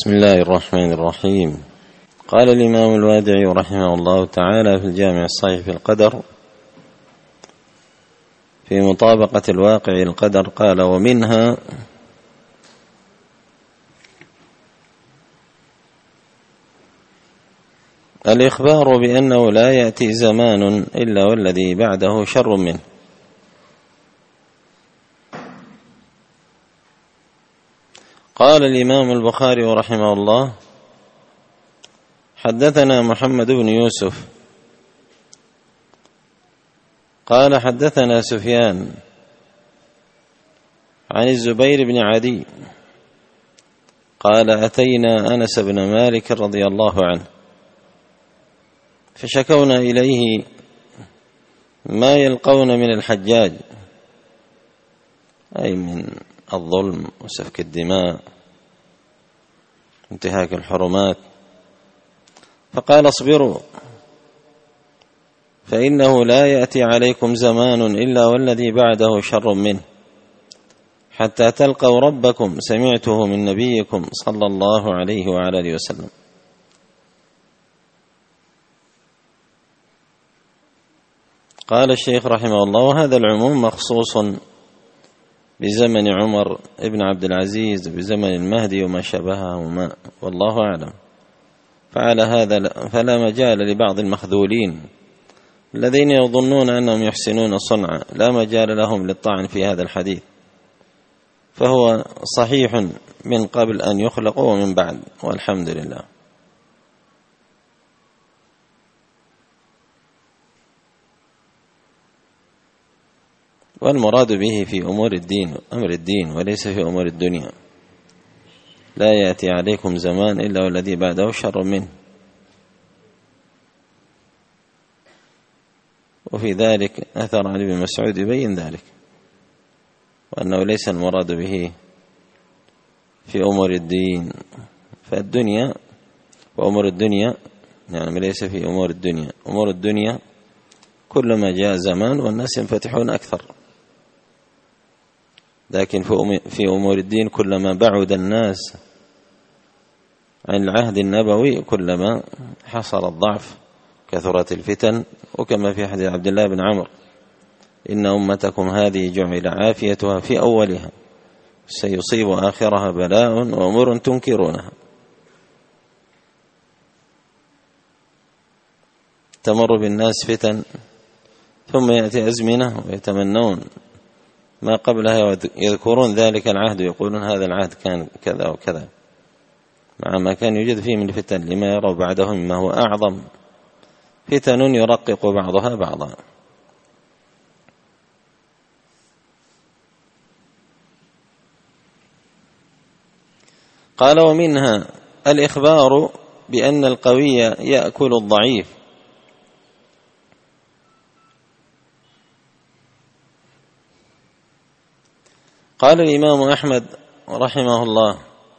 بسم الله الرحمن الرحيم. قال الإمام الوادعي رحمه الله تعالى في الجامع الصحيح في القدر في مطابقة الواقع القدر، قال: ومنها الإخبار بأنه لا يأتي زمان إلا والذي بعده شر منه. قال الإمام البخاري رحمه الله: حدثنا محمد بن يوسف قال حدثنا سفيان عن الزبير بن عدي قال: أتينا أنس بن مالك رضي الله عنه فشكونا إليه ما يلقون من الحجاج، أي من الظلم وسفك الدماء وانتهاك الحرمات، فقال: اصبروا فإنه لا يأتي عليكم زمان إلا والذي بعده شر منه حتى تلقوا ربكم سمعته من نبيكم صلى الله عليه وعلى آله وسلم. قال الشيخ رحمه الله: وهذا العموم مخصوص بزمن عمر ابن عبد العزيز بزمن المهدي وما شابههما، والله أعلم. فعلى هذا فلا مجال لبعض المخذولين الذين يظنون أنهم يحسنون صنعا، لا مجال لهم للطعن في هذا الحديث، فهو صحيح من قبل أن يخلقوا ومن بعد، والحمد لله. والمراد به في أمور الدين، أمر الدين، وليس في أمور الدنيا. لا يأتي عليكم زمان إلا والذي بعده شر منه. وفي ذلك أثر عن ابن مسعود يبين ذلك، وأنه ليس المراد به في أمور الدين، فالدنيا وأمور الدنيا يعني ليس في أمور الدنيا. أمور الدنيا كلما جاء زمان والناس ينفتحون أكثر، لكن في أمور الدين كلما بعد الناس عن العهد النبوي كلما حصل الضعف، كثرت الفتن. وكما في حديث عبد الله بن عمرو: إن أمتكم هذه جعل عافيتها في أولها سيصيب آخرها بلاء وأمور تنكرونها. تمر بالناس فتن ثم يأتي أزمنة ويتمنون ما قبلها، يذكرون ذلك العهد ويقولون هذا العهد كان كذا وكذا، مع ما كان يوجد فيه من الفتن لما يروا بعده مما هو أعظم، فتن يرقق بعضها بعضا. قال: ومنها الإخبار بأن القوي يأكل الضعيف. قال الإمام أحمد رحمه الله: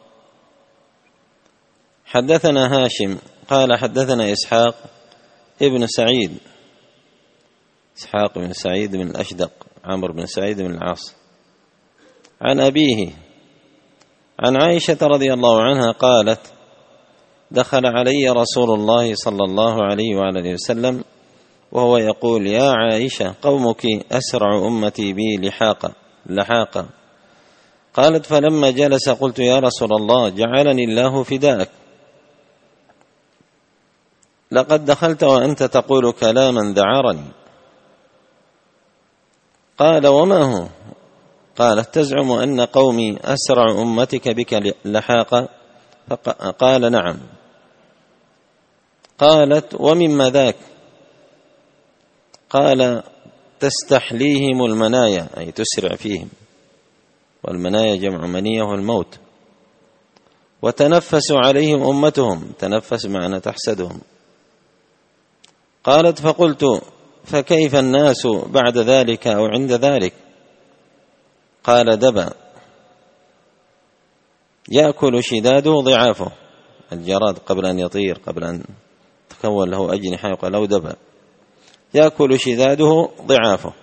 حدثنا هاشم قال حدثنا إسحاق ابن سعيد، إسحاق بن سعيد بن الأشدق عمرو بن سعيد بن العاص، عن أبيه عن عائشة رضي الله عنها قالت: دخل علي رسول الله صلى الله عليه وعلى وسلم وهو يقول: يا عائشة، قومك أسرع أمتي بي لحاقا. قالت: فلما جلس قلت: يا رسول الله، جعلني الله فداءك، لقد دخلت وأنت تقول كلاما ذعرني. قال: وما هو؟ قالت: تزعم أن قومي أسرع أمتك بك لحاقا. قال: نعم. قالت: ومما ذاك؟ قال: تستحليهم المنايا، أي تسرع فيهم، والمنايا جمع منية والموت، وتنفس عليهم أمتهم، تنفس معنى تحسدهم. قالت: فقلت: فكيف الناس بعد ذلك أو عند ذلك؟ قال: دبا، يأكل شداده ضعافه، الجراد قبل أن يطير، قبل أن تكون له أجنحة يقال له دبا، يأكل شداده ضعافه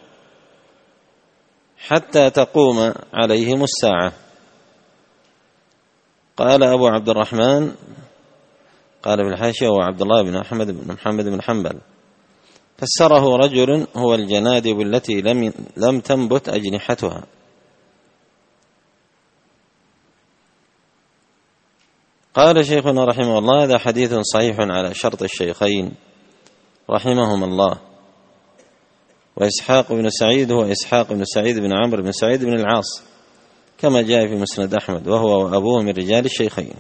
حتى تقوم عليهم الساعة. قال أبو عبد الرحمن قال في الحاشية وعبد الله بن أحمد بن محمد بن حنبل فسره رجل هو الجنادب التي لم تنبت أجنحتها. قال شيخنا رحمه الله هذا حديث صحيح على شرط الشيخين رحمهما الله. وإسحاق بن سعيد هو إسحاق بن سعيد بن عمرو بن سعيد بن العاص كما جاء في مسند أحمد وهو وأبوه من رجال الشيخين.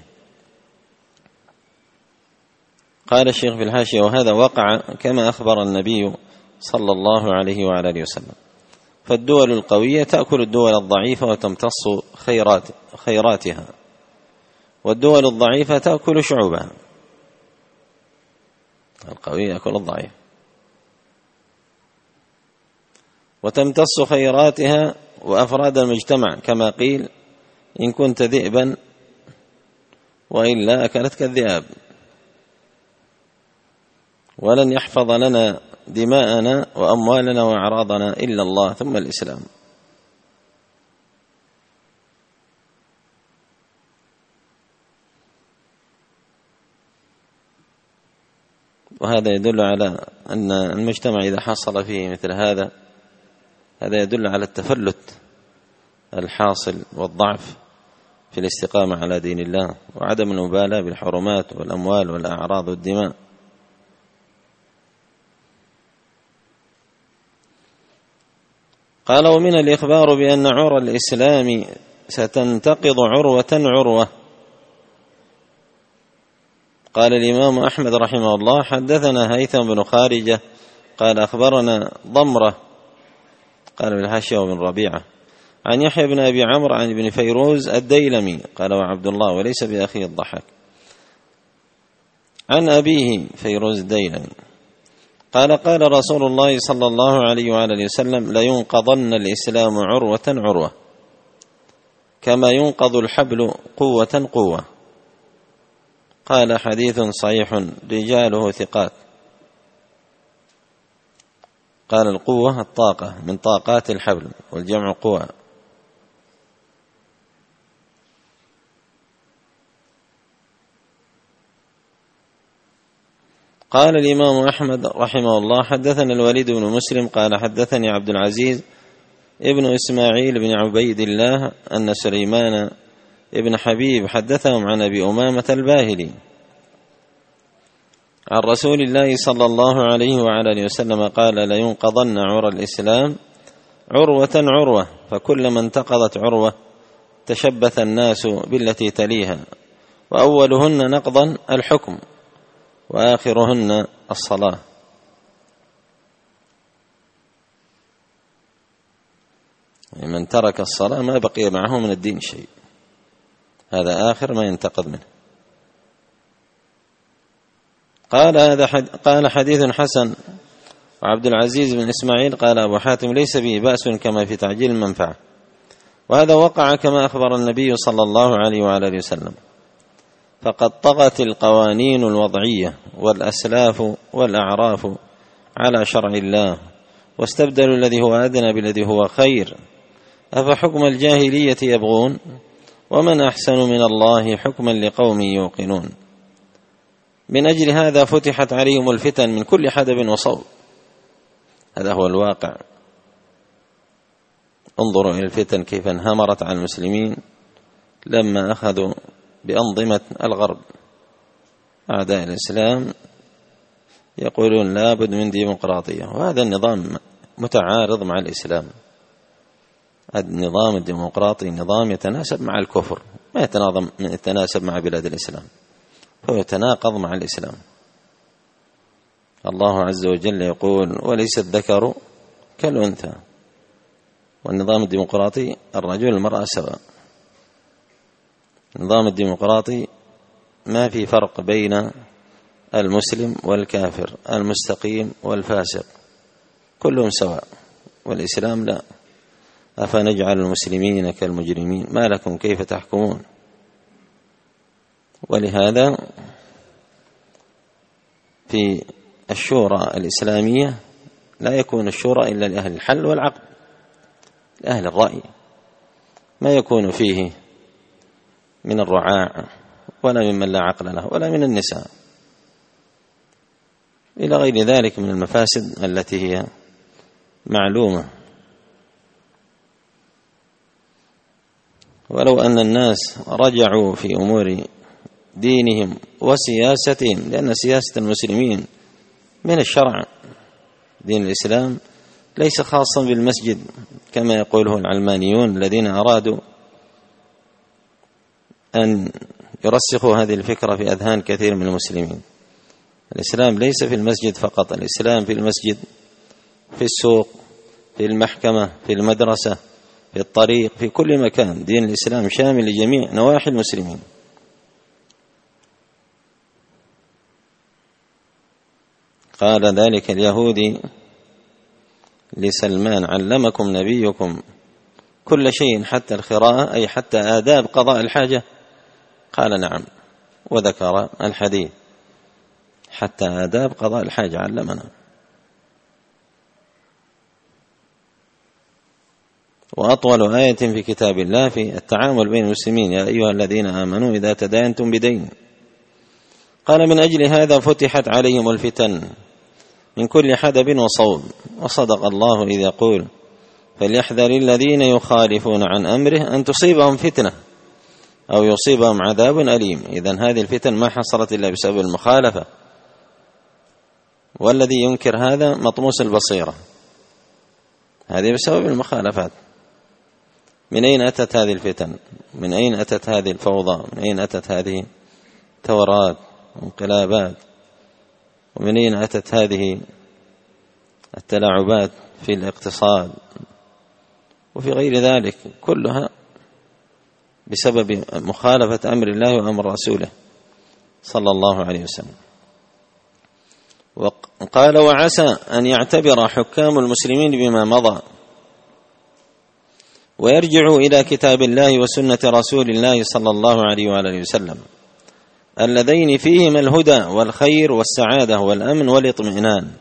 قال الشيخ في الحاشية وهذا وقع كما أخبر النبي صلى الله عليه وعلى آله وسلم. فالدول القوية تأكل الدول الضعيفة وتمتص خيراتها، والدول الضعيفة تأكل شعوبها. القوي يأكل الضعيف وتمتص خيراتها وأفراد المجتمع، كما قيل إن كنت ذئبا وإلا أكلتك الذئاب. ولن يحفظ لنا دماءنا وأموالنا وأعراضنا إلا الله ثم الإسلام. وهذا يدل على أن المجتمع إذا حصل فيه مثل هذا يدل على التفلت الحاصل والضعف في الاستقامة على دين الله وعدم المبالاة بالحرمات والأموال والأعراض والدماء. قال ومن الإخبار بأن عرى الإسلام ستنتقض عروة. قال الإمام أحمد رحمه الله حدثنا هيثم بن خارجة قال أخبرنا ضمرة قال بالحاشية وبن ربيعة عن يحيى بن أبي عمرو عن ابن فيروز الديلمي قال وعبد الله وليس بأخي الضحك عن أبيه فيروز الديلمي قال قال رسول الله صلى الله عليه وآله وسلم لينقضن الإسلام عروة كما ينقض الحبل قوة. قال حديث صحيح رجاله ثقات. قال القوة الطاقة من طاقات الحبل والجمع قوة. قال الإمام أحمد رحمه الله حدثنا الوليد بن مسلم قال حدثني عبد العزيز ابن إسماعيل بن عبيد الله أن سليمان ابن حبيب حدثهم عن أبي أمامة الباهلي عن رسول الله صلى الله عليه وعلى آله وسلم قال لينقضن عرى الإسلام عروة فكلما انتقضت عروة تشبث الناس بالتي تليها وأولهن نقضا الحكم وآخرهن الصلاة. من ترك الصلاة ما بقي معه من الدين شيء، هذا آخر ما ينتقض منه. قال حديث حسن. وعبد العزيز بن إسماعيل قال أبو حاتم ليس به بأس كما في تعجيل المنفعة. وهذا وقع كما أخبر النبي صلى الله عليه وعلى آله وسلم. فقد طغت القوانين الوضعية والأسلاف والأعراف على شرع الله واستبدلوا الذي هو أدنى بالذي هو خير. أفحكم الجاهلية يبغون ومن أحسن من الله حكما لقوم يوقنون. من أجل هذا فتحت عليهم الفتن من كل حدب وصوب. هذا هو الواقع. انظروا إلى الفتن كيف انهمرت على المسلمين لما أخذوا بأنظمة الغرب. أعداء الإسلام يقولون لا بد من ديمقراطية، وهذا النظام متعارض مع الإسلام. النظام الديمقراطي نظام يتناسب مع الكفر، ما يتناسب مع بلاد الإسلام، هو يتناقض مع الإسلام. الله عز وجل يقول وليس الذكر كالأنثى، والنظام الديمقراطي الرجل والمرأة سواء. النظام الديمقراطي ما في فرق بين المسلم والكافر، المستقيم والفاسق، كلهم سواء. والإسلام لا. أفنجعل المسلمين كالمجرمين ما لكم كيف تحكمون. ولهذا في الشورى الإسلامية لا يكون الشورى إلا لأهل الحل والعقد، لأهل الرأي، ما يكون فيه من الرعاع ولا ممن لا عقل له ولا من النساء، إلى غير ذلك من المفاسد التي هي معلومة. ولو أن الناس رجعوا في أمور دينهم وسياستهم، لأن سياسة المسلمين من الشرع، دين الإسلام ليس خاصا بالمسجد كما يقوله العلمانيون الذين أرادوا أن يرسخوا هذه الفكرة في أذهان كثير من المسلمين. الإسلام ليس في المسجد فقط، الإسلام في المسجد، في السوق، في المحكمة، في المدرسة، في الطريق، في كل مكان. دين الإسلام شامل لجميع نواحي المسلمين. قال ذلك اليهودي لسلمان: علمكم نبيكم كل شيء حتى القراءة، أي حتى آداب قضاء الحاجة؟ قال: نعم. وذكر الحديث: حتى آداب قضاء الحاجة علمنا. وأطول آية في كتاب الله في التعامل بين المسلمين: يا أيها الذين آمنوا إذا تداينتم بدين. قال: من أجل هذا فتحت عليهم الفتن من كل حدب وصوب. وصدق الله إذ يقول: فليحذر الذين يخالفون عن أمره أن تصيبهم فتنة أو يصيبهم عذاب أليم. إذن هذه الفتن ما حصلت إلا بسبب المخالفة، والذي ينكر هذا مطموس البصيرة. هذه بسبب المخالفات. من أين أتت هذه الفتن؟ من أين أتت هذه الفوضى؟ من أين أتت هذه الثورات وانقلابات؟ ومن أين أتت هذه التلاعبات في الاقتصاد وفي غير ذلك؟ كلها بسبب مخالفة أمر الله وأمر رسوله صلى الله عليه وسلم. وقال: وعسى أن يعتبر حكام المسلمين بما مضى ويرجعوا إلى كتاب الله وسنة رسول الله صلى الله عليه وآله وسلم، اللذين فيهما الهدى والخير والسعادة والأمن والاطمئنان.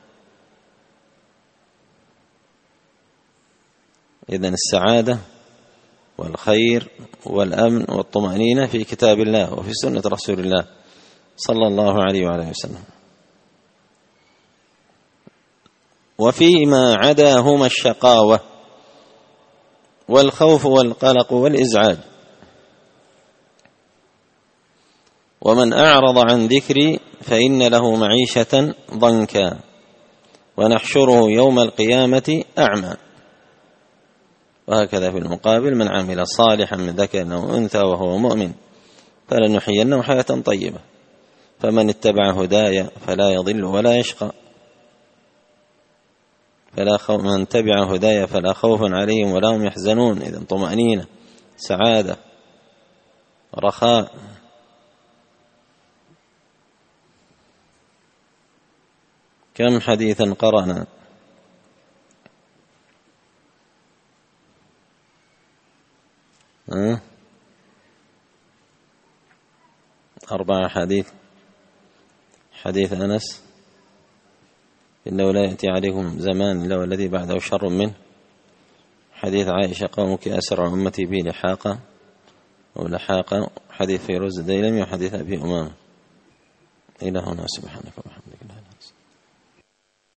إذن السعادة والخير والأمن والطمأنينة في كتاب الله وفي سنة رسول الله صلى الله عليه وآله وسلم. وفيما عداهما الشقاوة والخوف والقلق والإزعاج. ومن أعرض عن ذكري فإن له معيشة ضنكا ونحشره يوم القيامة أعمى. وهكذا في المقابل: من عمل صالحا من ذكر أو أنثى وهو مؤمن فلنحيينه حياة طيبة. فمن اتبع هدايا فلا يضل ولا يشقى. من تبع هدايا فلا خوف عليهم ولا هم يحزنون. إذن طمأنينة، سعادة، رخاء. كم حديثا قرأنا؟ ها؟ 4 حديث. حديث أنس: إنه لا يأتي عليكم زمان إلا والذي بعده شر منه. حديث عائشة: قومك أسرع أمتي بي لحاقا أو لحاقا. حديث فيروز الديلمي وحديث أبي أمامة. إلى هنا، سبحانك وبحمدك.